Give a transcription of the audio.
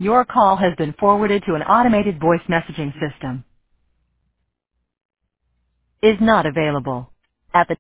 Your call has been forwarded to an automated voice messaging system. Is not available. At the